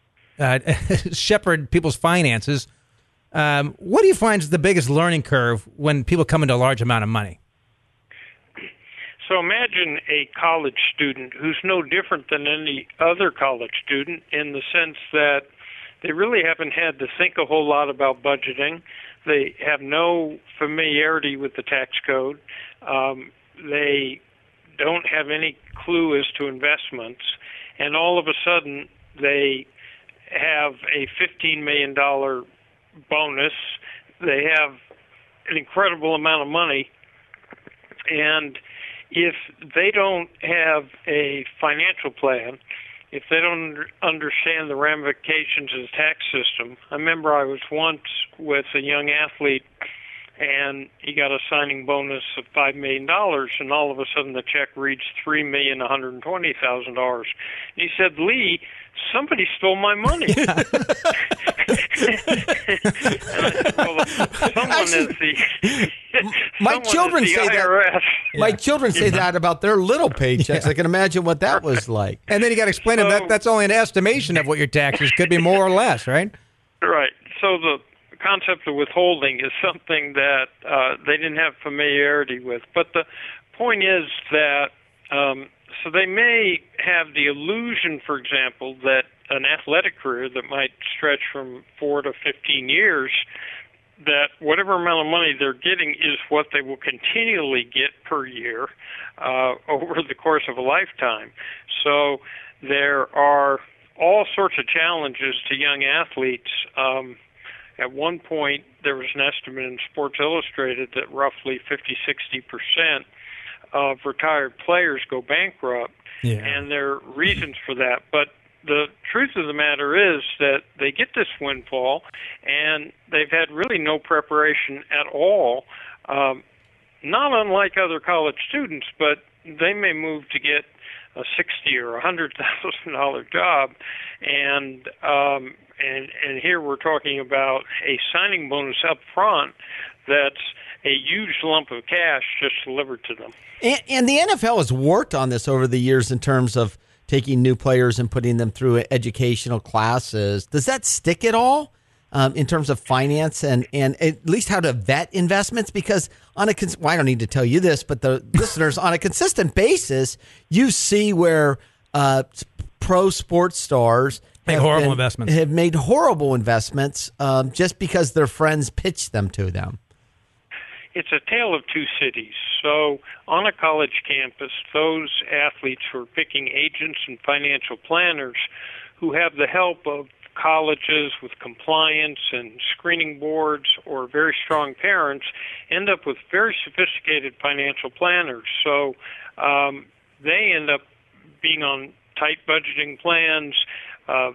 uh, shepherd people's finances. Um, what do you find is the biggest learning curve when people come into a large amount of money? So imagine a college student who's no different than any other college student in the sense that they really haven't had to think a whole lot about budgeting. They have no familiarity with the tax code. Um, they don't have any clue as to investments. And all of a sudden, they have a fifteen million dollars bonus. They have an incredible amount of money. And if they don't have a financial plan, if they don't understand the ramifications of the tax system, I remember I was once with a young athlete, and he got a signing bonus of five million dollars, and all of a sudden the check reached three million one hundred twenty thousand dollars. And he said, Lee, somebody stole my money. And I said, well, someone Actually, is the, my someone children is the say I R S. that. My children say that about their little paychecks. I can imagine what that was like. And then you got to explain it. That So- that's only an estimation of what your taxes could be, more or less, right? Right. So the concept of withholding is something that uh, they didn't have familiarity with. But the point is that um, so they may have the illusion, for example, that an athletic career that might stretch from four to fifteen years that whatever amount of money they're getting is what they will continually get per year uh, over the course of a lifetime. So there are all sorts of challenges to young athletes. Um, at one point, there was an estimate in Sports Illustrated that roughly fifty, sixty percent of retired players go bankrupt, yeah. and there are reasons for that. But the truth of the matter is that they get this windfall, and they've had really no preparation at all, um, not unlike other college students, but they may move to get a sixty or a hundred thousand dollar job, and um, and and here we're talking about a signing bonus up front that's a huge lump of cash just delivered to them. And, and the N F L has worked on this over the years in terms of taking new players and putting them through educational classes. Does that stick at all um, in terms of finance and, and at least how to vet investments? Because on a cons- well, I don't need to tell you this, but the listeners, on a consistent basis, you see where uh, pro sports stars make have horrible been, investments. have made horrible investments um, just because their friends pitched them to them. It's a tale of two cities. So on a college campus, those athletes who are picking agents and financial planners who have the help of colleges with compliance and screening boards or very strong parents end up with very sophisticated financial planners. So um, they end up being on tight budgeting plans uh,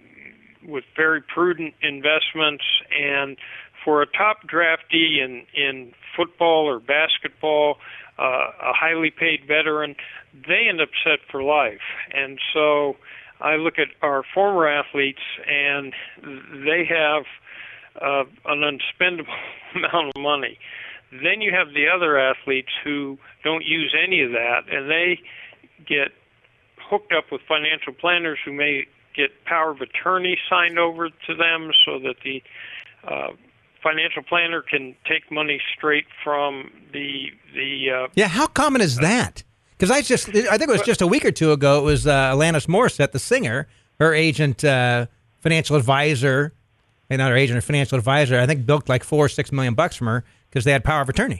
with very prudent investments. And for a top draftee in, in football or basketball, uh, a highly paid veteran, they end up set for life. And so I look at our former athletes, and they have uh, an unspendable amount of money. Then you have the other athletes who don't use any of that, and they get hooked up with financial planners who may get power of attorney signed over to them so that the uh, financial planner can take money straight from the the. Uh, yeah, how common is that? Because I just, I think it was just a week or two ago. It was uh, Alanis Morissette, the singer, her agent, uh, financial advisor, and not her agent, her financial advisor. I think bilked like four or six million bucks from her because they had power of attorney.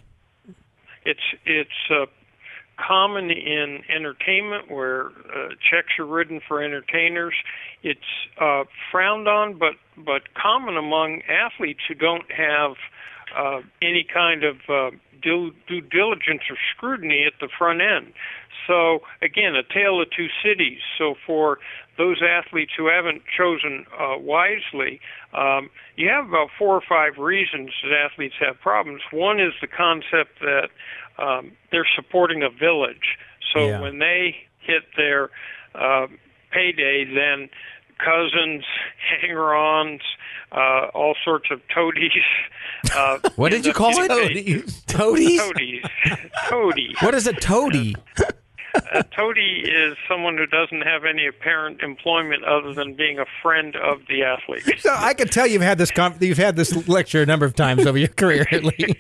It's it's uh, common in entertainment where uh, checks are written for entertainers. It's uh, frowned on, but but common among athletes who don't have uh, any kind of uh, due, due diligence or scrutiny at the front end. So again, a tale of two cities. So for those athletes who haven't chosen uh, wisely, um, you have about four or five reasons that athletes have problems. One is the concept that um, they're supporting a village. So yeah. when they hit their uh, payday, then cousins, hanger-ons, uh, all sorts of toadies. Uh, what did you call it? Toadies. Toadies? Toadies. Toady. What is a toady? A toady is someone who doesn't have any apparent employment other than being a friend of the athlete. So I can tell you've had this conf- you've had this lecture a number of times over your career, Lee.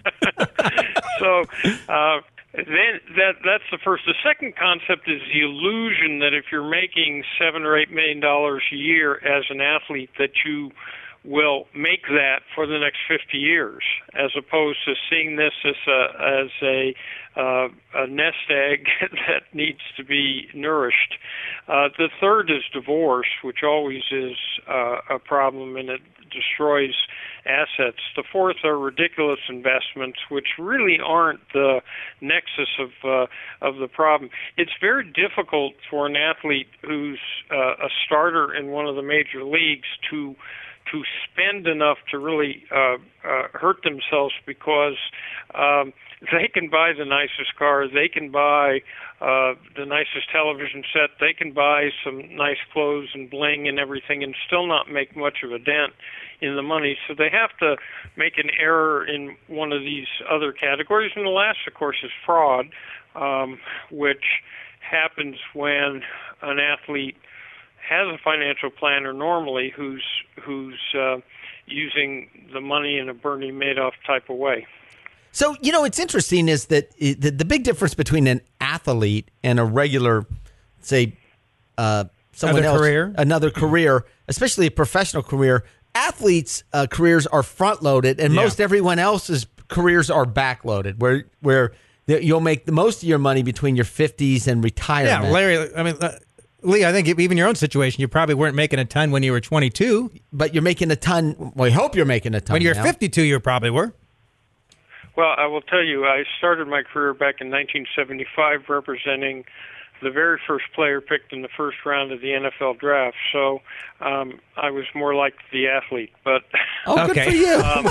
So uh, then that that's the first. The second concept is the illusion that if you're making seven or eight million dollars a year as an athlete, that you will make that for the next fifty years, as opposed to seeing this as a, as a, uh, a nest egg that needs to be nourished. Uh, the third is divorce, which always is uh, a problem, and it destroys assets. The fourth are ridiculous investments, which really aren't the nexus of uh, of the problem. It's very difficult for an athlete who's uh, a starter in one of the major leagues to to spend enough to really uh, uh, hurt themselves, because um, they can buy the nicest car, they can buy uh, the nicest television set, they can buy some nice clothes and bling and everything and still not make much of a dent in the money. So they have to make an error in one of these other categories. And the last, of course, is fraud, um, which happens when an athlete has a financial planner normally who's who's uh, using the money in a Bernie Madoff type of way. So, you know, what's interesting is that it, the, the big difference between an athlete and a regular, say, uh, someone Another else, career. another career, especially a professional career, athletes' uh, careers are front loaded, and Yeah. most everyone else's careers are back loaded, where where the, you'll make the most of your money between your fifties and retirement. Yeah, Larry. I mean, uh, Lee. I think even your own situation, you probably weren't making a ton when you were twenty-two. But you're making a ton. Well, I hope you're making a ton. When you're now. fifty-two, you probably were. Well, I will tell you, I started my career back in nineteen seventy-five representing the very first player picked in the first round of the N F L draft. So um, I was more like the athlete. But Oh, good Okay. for you. Um,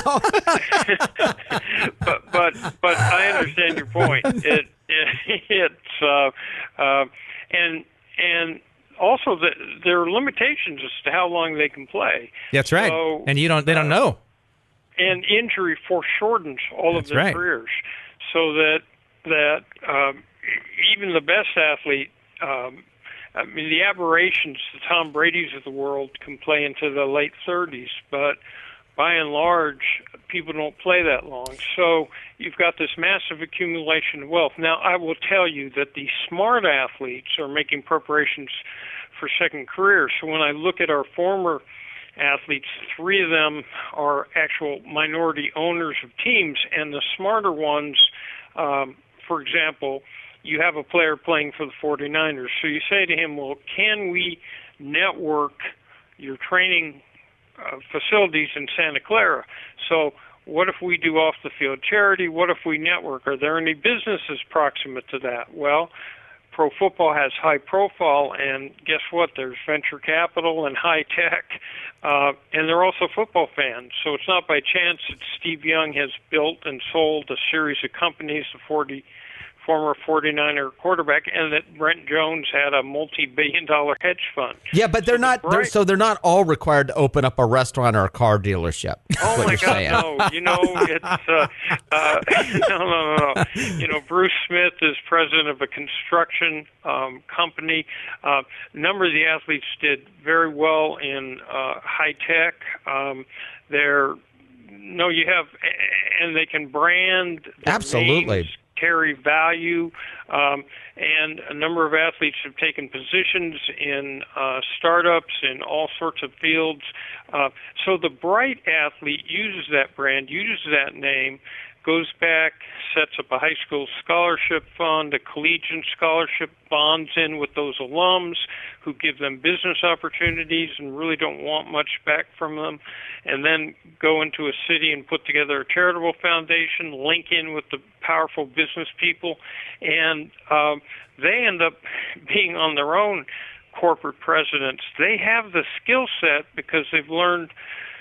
but but but I understand your point. It, it it's uh, uh, and and also the, there are limitations as to how long they can play. That's right. So, and you don't. They don't know. And injury foreshortens all That's of their right. careers, so that that um, even the best athlete, um, I mean, the aberrations, the Tom Brady's of the world, can play into the late thirties, but by and large, people don't play that long. So you've got this massive accumulation of wealth. Now, I will tell you that the smart athletes are making preparations for second careers. So when I look at our former athletes, three of them are actual minority owners of teams, and the smarter ones, um, for example, you have a player playing for the forty-niners. So you say to him, well, can we network your training uh, facilities in Santa Clara? So what if we do off-the-field charity? What if we network? Are there any businesses proximate to that? Well, pro football has high profile, and guess what? There's venture capital and high tech, uh, and they're also football fans. So it's not by chance that Steve Young has built and sold a series of companies, the forty former forty-niner quarterback, and that Brent Jones had a multi-billion dollar hedge fund. Yeah, but they're So not. the They're, bright- so they're not all required to open up a restaurant or a car dealership. That's Oh what my you're God, saying. no! You know, it's uh, uh, no, no, no, no. You know, Bruce Smith is president of a construction um, company. Uh, a number of the athletes did very well in uh, high tech. Um, they're no, you have, and they can brand their Absolutely. names, carry value, um, and a number of athletes have taken positions in uh, startups in all sorts of fields. Uh, so the bright athlete uses that brand, uses that name, goes back, sets up a high school scholarship fund, a collegiate scholarship, bonds in with those alums who give them business opportunities and really don't want much back from them, and then go into a city and put together a charitable foundation, link in with the powerful business people, and um, they end up being on their own corporate presidents. They have the skill set because they've learned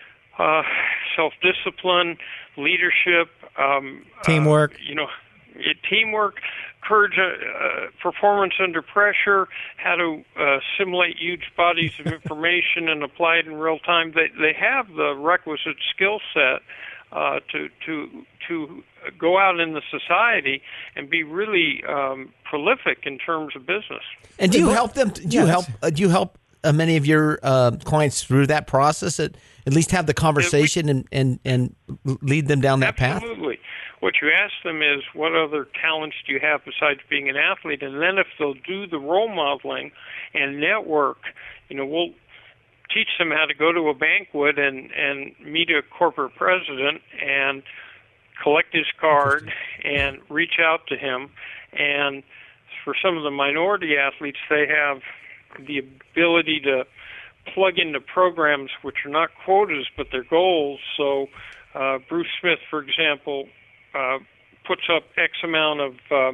uh, self-discipline, leadership, um, Teamwork. Uh, you know, it, teamwork, courage, uh, performance under pressure, how to uh, assimilate huge bodies of information and apply it in real time. They they have the requisite skill set uh, to to to go out in the society and be really um, prolific in terms of business. And do you help them? Do you Yes. help? Uh, do you help uh, many of your uh, clients through that process? At, at least have the conversation and, and, and lead them down that path. Absolutely. What you ask them is, what other talents do you have besides being an athlete? And then if they'll do the role modeling and network, you know, we'll teach them how to go to a banquet and, and meet a corporate president and collect his card and reach out to him. And for some of the minority athletes, they have the ability to plug into programs which are not quotas but they're goals. So uh, Bruce Smith, for example, uh, puts up X amount of uh,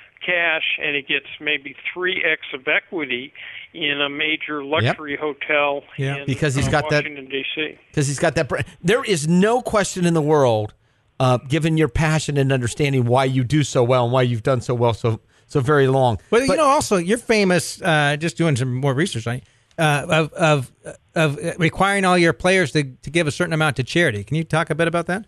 cash and he gets maybe three X of equity in a major luxury hotel Yeah. in Because he's uh, got that- Washington, D C Because he's got that. Brand. There is no question in the world, uh, given your passion and understanding why you do so well and why you've done so well so so very long. Well, you know, also you're famous. Uh, just doing some more research on you, uh, of of of requiring all your players to, to give a certain amount to charity. Can you talk a bit about that?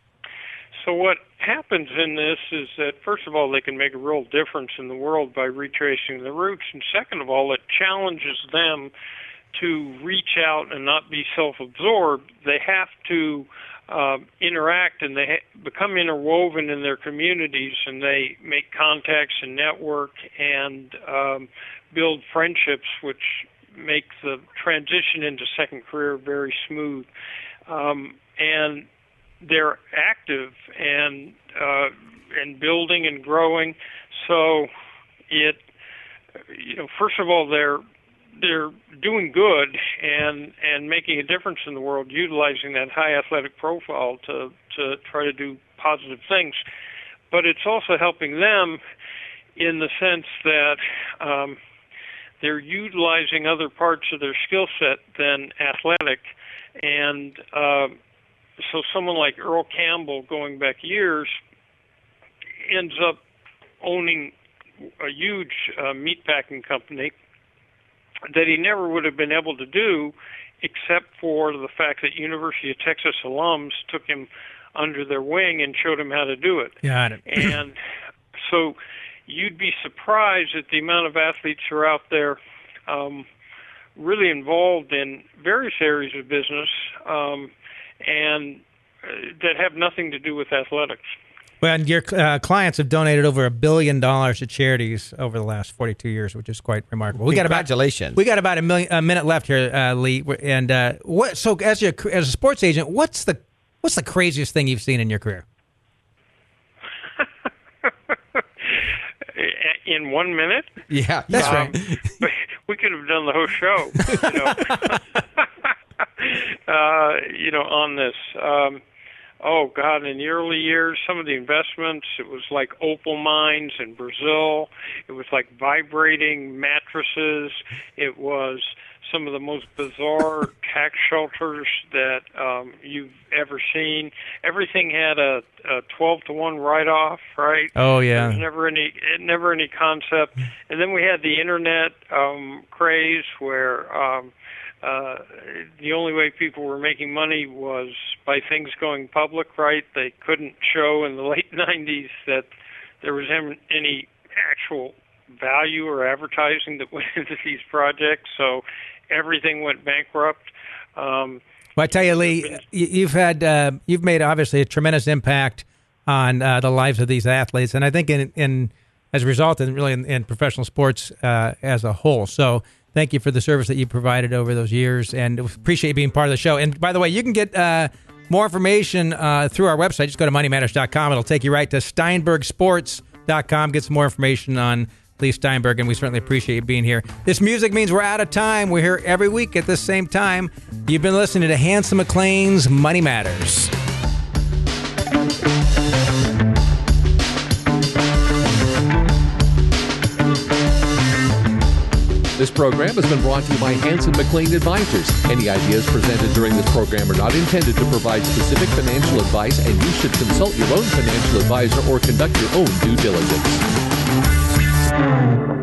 So what happens in this is that, first of all, they can make a real difference in the world by retracing the roots, and second of all, it challenges them to reach out and not be self-absorbed. They have to uh, interact and they ha- become interwoven in their communities, and they make contacts and network and um, build friendships, which make the transition into second career very smooth. um, and they're active and uh, and building and growing. So it, you know, first of all, they're they're doing good and and making a difference in the world, utilizing that high athletic profile to to try to do positive things. But it's also helping them in the sense that um, they're utilizing other parts of their skill set than athletic. And uh, so someone like Earl Campbell, going back years, ends up owning a huge uh, meatpacking company that he never would have been able to do except for the fact that University of Texas alums took him under their wing and showed him how to do it. Got it. And so you'd be surprised at the amount of athletes who are out there um, really involved in various areas of business um, and uh, that have nothing to do with athletics. Well, and your uh, clients have donated over a billion dollars to charities over the last forty-two years, which is quite remarkable. We Congratulations. Got about, we got about a, million, a minute left here, uh, Lee. And uh, what? So, as your as a sports agent, what's the what's the craziest thing you've seen in your career? In one minute? Yeah, that's um, right. We could have done the whole show, you know, uh, you know on this. Um, Oh, God, in the early years, some of the investments, it was like opal mines in Brazil. It was like vibrating mattresses. It was some of the most bizarre tax shelters that um, you've ever seen. Everything had a, a twelve to one write-off, right? Oh, yeah. There was never any, never any concept. And then we had the Internet um, craze where um, Uh, the only way people were making money was by things going public, right? They couldn't show in the late nineties that there was any actual value or advertising that went into these projects, so everything went bankrupt. Um, well, I tell you, Lee, you've had uh, you've made obviously a tremendous impact on uh, the lives of these athletes, and I think in, in as a result, and really in, in professional sports uh, as a whole. So. Thank you for the service that you provided over those years, and appreciate you being part of the show. And by the way, you can get uh, more information uh, through our website. Just go to money matters dot com. It'll take you right to steinberg sports dot com. Get some more information on Lee Steinberg, and we certainly appreciate you being here. This music means we're out of time. We're here every week at the same time. You've been listening to Hanson McClain's Money Matters. This program has been brought to you by Hanson McClain Advisors. Any ideas presented during this program are not intended to provide specific financial advice, and you should consult your own financial advisor or conduct your own due diligence.